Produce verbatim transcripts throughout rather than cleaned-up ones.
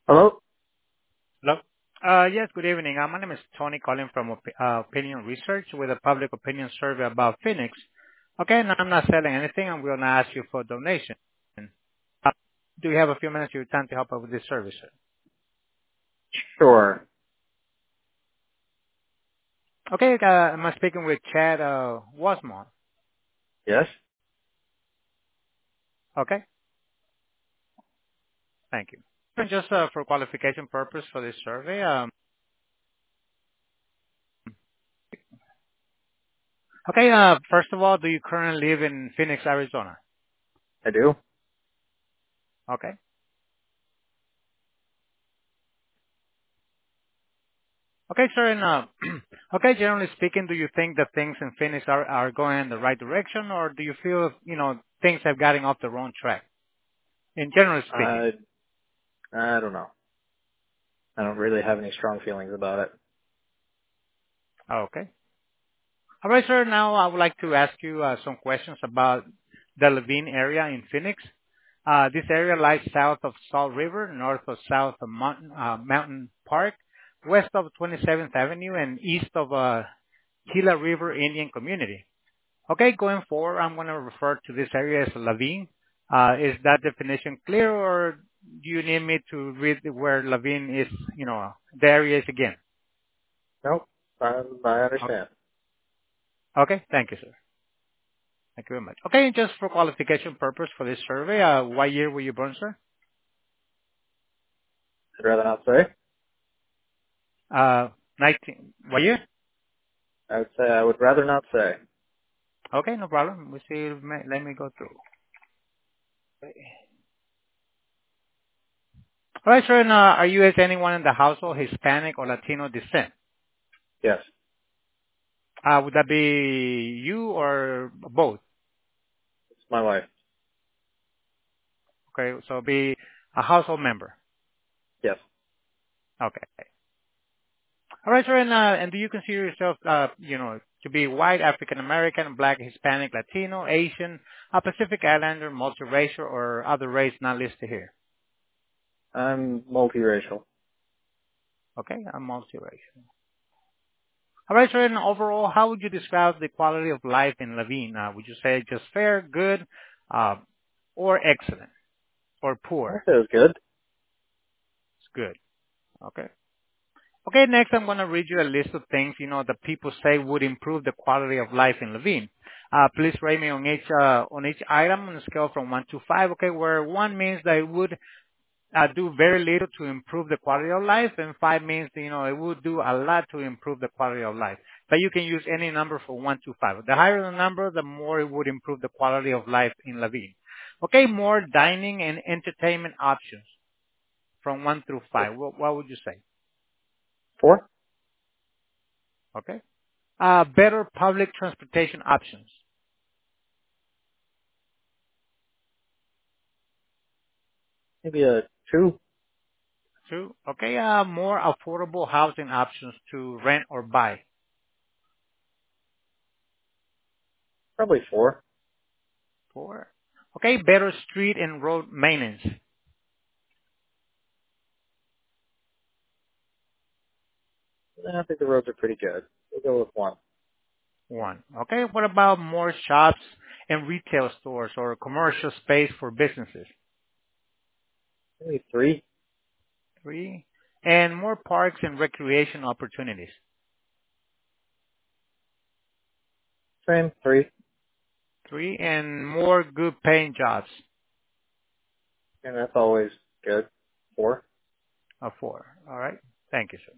Hello? Hello. Uh Yes, good evening. Uh My name is Tony, calling from Op- uh, Opinion Research with a public opinion survey about Phoenix. Okay, and I'm not selling anything. I'm going to ask you for a donation. Uh, Do you have a few minutes of your time to help out with this service, sir? Sure. Okay, uh, am I speaking with Chad uh, Wasmont? Yes? Okay, thank you. And just uh, for qualification purpose for this survey, um, okay, uh, first of all, do you currently live in Phoenix, Arizona? I do? Okay. Okay, sir. And uh, okay, generally speaking, do you think that things in Phoenix are are going in the right direction, or do you feel you know things have gotten off the wrong track? In generally speaking. I, I don't know. I don't really have any strong feelings about it. Okay. All right, sir. Now I would like to ask you uh, some questions about the Levine area in Phoenix. Uh, this area lies south of Salt River, north of South of Mountain, uh, Mountain Park, west of twenty-seventh Avenue, and east of uh, Gila River Indian Community. Okay, going forward, I'm going to refer to this area as Laveen. Uh, is that definition clear, or do you need me to read where Laveen is, you know, the area is again? Nope. I, I O- understand. Okay, thank you, sir. Thank you very much. Okay, and just for qualification purpose for this survey, uh, what year were you born, sir? I'd rather not say. Uh, nineteen, what year? I would say I would rather not say. Okay, no problem. We see, let me go through. Okay. All right, sir, and uh, are you as anyone in the household Hispanic or Latino descent? Yes. Uh, would that be you or both? It's my wife. Okay, so be a household member. Yes. Okay. All right, sir. And, uh, and do you consider yourself, uh, you know, to be white, African American, black, Hispanic, Latino, Asian, a Pacific Islander, multiracial, or other race not listed here? I'm multiracial. Okay, I'm multiracial. All right, sir. And overall, how would you describe the quality of life in Levine? Uh, would you say just fair, good, uh, or excellent, or I poor? say it was good. It's good. Okay. Okay, next I'm going to read you a list of things, you know, that people say would improve the quality of life in Levine. Uh, please rate me on each, uh, on each item on a scale from one to five, okay, where one means that it would uh, do very little to improve the quality of life, and five means, you know, it would do a lot to improve the quality of life. But you can use any number from one to five. The higher the number, the more it would improve the quality of life in Levine. Okay, more dining and entertainment options from one through five. What, what would you say? Four? Okay. Uh, better public transportation options. Maybe a two? Two. Okay. Uh, more affordable housing options to rent or buy. Probably four. Four. Okay. Better street and road maintenance. I think the roads are pretty good. We'll go with one. One. Okay. What about more shops and retail stores or commercial space for businesses? Maybe three? Three. And more parks and recreation opportunities. Same. Three. Three. And more good paying jobs. And that's always good. Four? Uh, four. All right. Thank you, sir.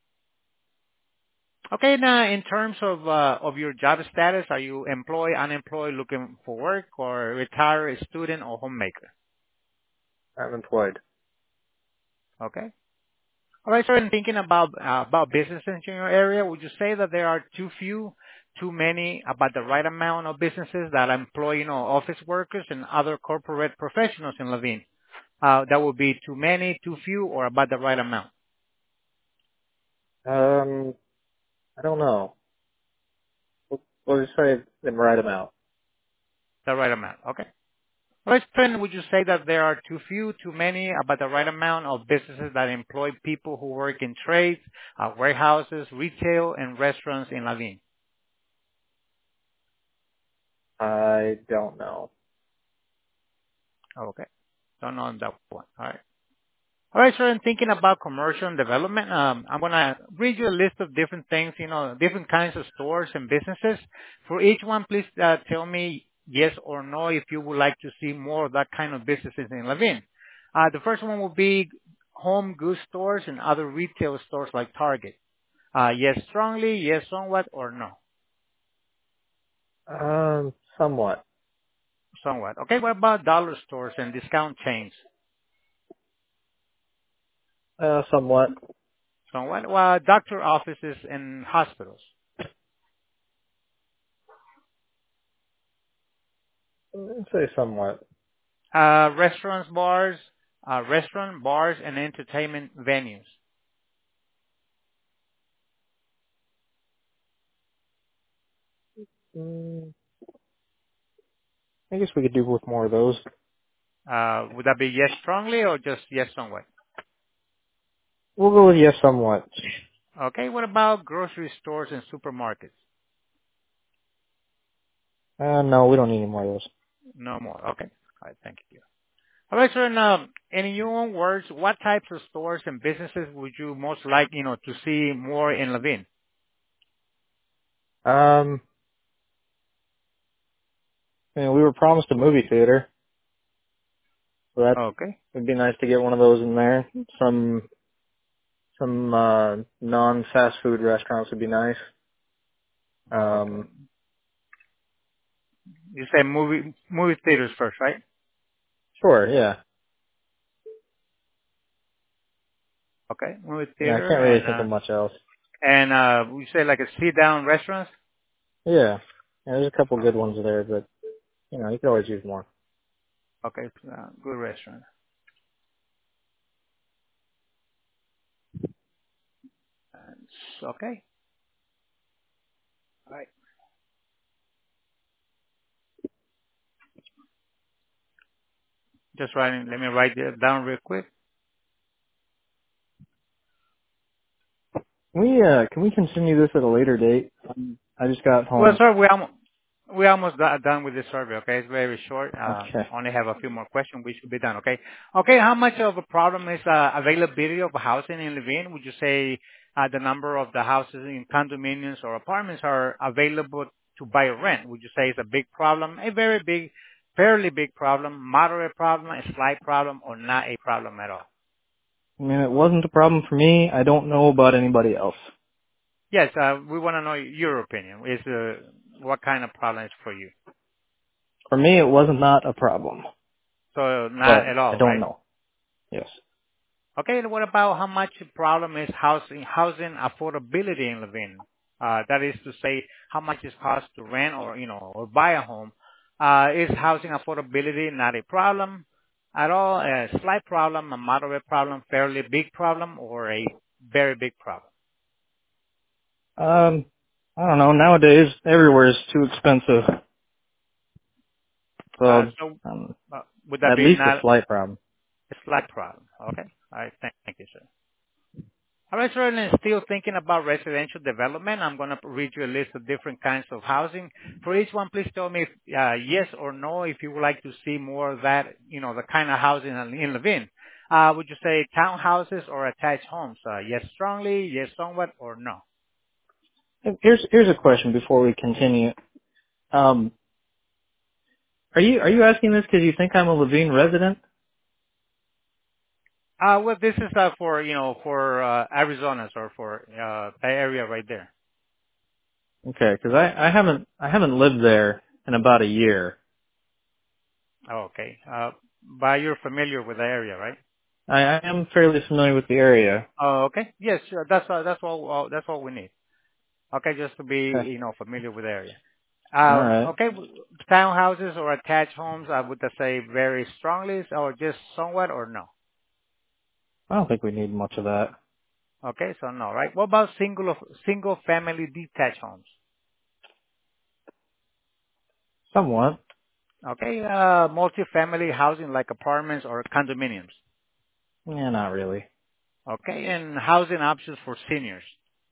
Okay, now in terms of uh, of your job status, are you employed, unemployed, looking for work, or retired, student, or homemaker? I'm employed. Okay. All right, sir. And thinking about uh, about businesses in your area, would you say that there are too few, too many, about the right amount of businesses that employ, you know, office workers and other corporate professionals in Levine? Uh, that would be too many, too few, or about the right amount? Um, I don't know. We'll, we'll just say the right amount. The right amount. Okay. All right, friend, would you say that there are too few, too many, about the right amount of businesses that employ people who work in trades, uh, warehouses, retail, and restaurants in Laveen? I don't know. Okay. Don't know on that one. All right. All right, sir. And thinking about commercial and development, um, I'm gonna read you a list of different things, you know, different kinds of stores and businesses. For each one, please uh, tell me yes or no if you would like to see more of that kind of businesses in Lavin. Uh, the first one will be home goods stores and other retail stores like Target. Uh, yes, strongly, yes, somewhat, or no, Um, somewhat. somewhat. Okay. What about dollar stores and discount chains? Uh, somewhat. Somewhat. Well, doctor offices and hospitals. I'd say somewhat. Uh, restaurants, bars, uh, restaurant, bars, and entertainment venues. Mm, I guess we could do with more of those. Uh, would that be yes strongly or just yes somewhat? We'll go with yes, somewhat. Okay, what about grocery stores and supermarkets? Uh, no, we don't need any more of those. No more. Okay. All right, thank you. All right, sir, and um, in your own words, what types of stores and businesses would you most like, you know, to see more in Levine? Um, I mean, we were promised a movie theater, so that Okay. would be nice to get one of those in there. Some some uh, non-fast food restaurants would be nice. Okay. Um, You say movie movie theaters first, right? sure, yeah. Okay, movie Yeah, I theater can't really and think uh of much else. and uh, we say like a sit down restaurants. Yeah, yeah there's a couple good Oh, ones there, but you know, you could always use more. okay, uh, good restaurant. And, okay, all right. Just writing. Let me write it down real quick. Can we uh, can we continue this at a later date? Um, I just got Well, home. sir, we almost we almost do- done with this survey. Okay, it's very short. Uh, Okay. only have a few more questions. We should be done. Okay. Okay. How much of a problem is uh, availability of housing in Levine? Would you say uh, the number of the houses in condominiums or apartments are available to buy or rent? Would you say it's a big problem, a very big, fairly big problem, moderate problem, a slight problem, or not a problem at all? I mean, it wasn't a problem for me. I don't know about anybody else. Yes, uh, we want to know your opinion. Is uh, what kind of problem is for you? For me, it wasn't not a problem, So not but at I all, don't right? know. Yes. Okay, and what about how much problem is housing housing affordability in Levin? Uh, that is to say, how much it costs to rent or you know or buy a home. Uh, is housing affordability not a problem at all? A slight problem, a moderate problem, fairly big problem, or a very big problem? Um, I don't know. Nowadays, everywhere is too expensive, Uh, so so um, uh, would that at be least a not slight problem. a slight problem? Okay, all right, thank, thank you, sir. All right, sir, and still thinking about residential development, I'm going to read you a list of different kinds of housing. For each one, please tell me if, uh, yes or no if you would like to see more of that, you know, the kind of housing in in Levin. Uh, would you say townhouses or attached homes? Uh, yes strongly, yes somewhat, or no? Here's here's a question before we continue. Um, are you are you asking this because you think I'm a Levine resident? Uh, well, this is uh, for, you know, for uh, Arizona's or for uh, the area right there. Okay, because I I haven't I haven't lived there in about a year. Oh, okay. Uh, but you're familiar with the area, right? I, I am fairly familiar with the area. Oh, okay. Yes, sure. That's uh, that's all. all that's all we need. Okay, just to be, Okay. you know, familiar with the area. All Uh, right. okay, townhouses or attached homes, I would say very strongly, or just somewhat, or no? I don't think we need much of that. Okay, so no, right? What about single single family detached homes? Somewhat. Okay, uh, multifamily housing like apartments or condominiums. Yeah, not really. Okay, and housing options for seniors.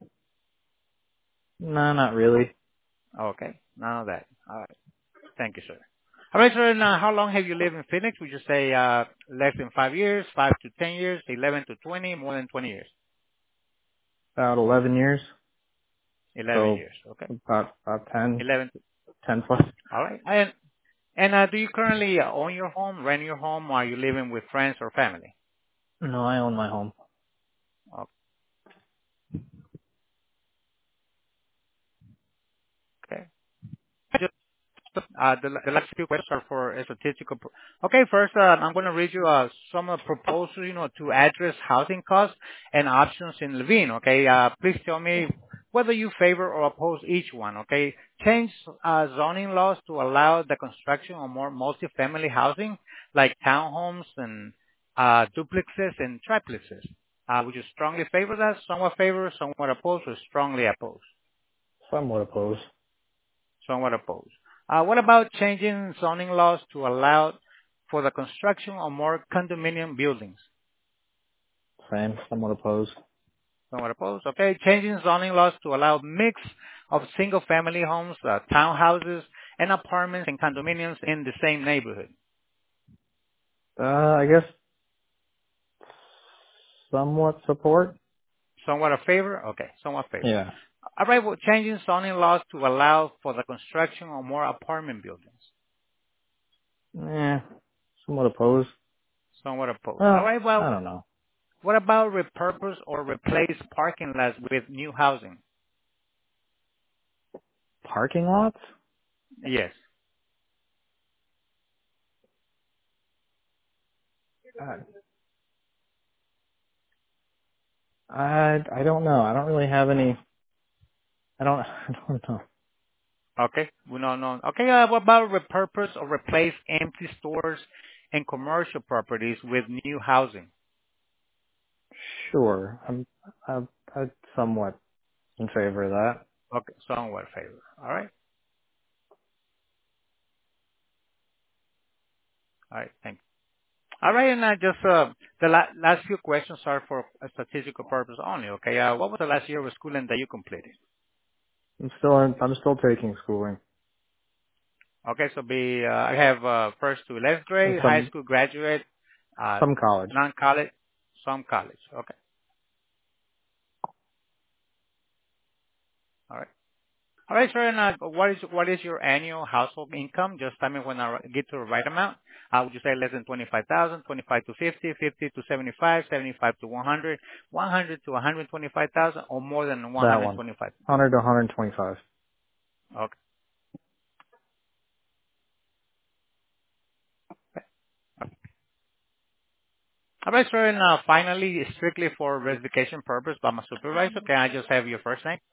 No, not really. Okay, none of that. All right. Thank you, sir. All right, sir. Now, how long have you lived in Phoenix? Would you say uh, less than five years, five to ten years, eleven to twenty, more than twenty years? About eleven years. eleven So years. Okay. about about ten, eleven. ten plus. All right. And and uh, do you currently uh, own your home, rent your home, or are you living with friends or family? No, I own my home. Okay. Uh, the, the last few questions are for a statistical. pro- Okay, first, uh, I'm going to read you uh, some uh, proposals, you know, to address housing costs and options in Levine. Okay, uh, please tell me whether you favor or oppose each one. Okay, change uh, zoning laws to allow the construction of more multifamily housing, like townhomes and uh, duplexes and triplexes. Uh, would you strongly favor that? Somewhat favor, somewhat oppose, or strongly oppose? Somewhat opposed. Somewhat opposed. Uh, What about changing zoning laws to allow for the construction of more condominium buildings? Same. Somewhat opposed. Somewhat opposed. Okay. Changing zoning laws to allow mix of single-family homes, uh, townhouses, and apartments and condominiums in the same neighborhood. Uh, I guess somewhat support. Somewhat a favor? Okay. Somewhat favor. Yeah. All right. Well, changing zoning laws to allow for the construction of more apartment buildings. Eh, somewhat opposed. Somewhat opposed. All Well, right. I Well, don't know. what about repurpose or replace parking lots with new housing? Parking lots? Yes. Uh, I I don't know. I don't really have any. I don't. I don't know. Okay. We no, no. Okay. Uh, what about repurpose or replace empty stores and commercial properties with new housing? Sure. I'm. I'm, I'm somewhat in favor of that. Okay. Somewhat favor. All right. All right. Thank you. All right. And uh, just uh, the la- last few questions are for a statistical purpose only. Okay. Uh, what was the last year of schooling that you completed? I'm still. In, I'm still taking schooling. Okay. So be uh, I have uh, first to eleventh And grade, high some school graduate, uh, some college. non-college, some college. Okay. All right. All right, sir. And uh, what is what is your annual household income? Just tell me when I get to the right amount. Uh, would you say less than twenty-five thousand, twenty-five to fifty, fifty to seventy-five, seventy-five to one hundred, one hundred to one hundred twenty-five thousand, or more than That one. one hundred twenty-five? one hundred to one hundred twenty-five. Okay. All right, sir. And uh, finally, strictly for verification purpose by my supervisor, can I just have your first name?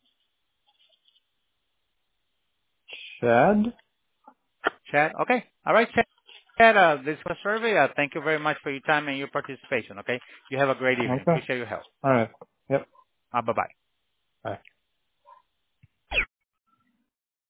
Chad. Chad. Okay. All right, Chad. Chad, uh, this was a survey. Uh, thank you very much for your time and your participation. Okay. You have a great evening. Okay. Appreciate your help. All right. Yep. Uh, bye bye. Bye.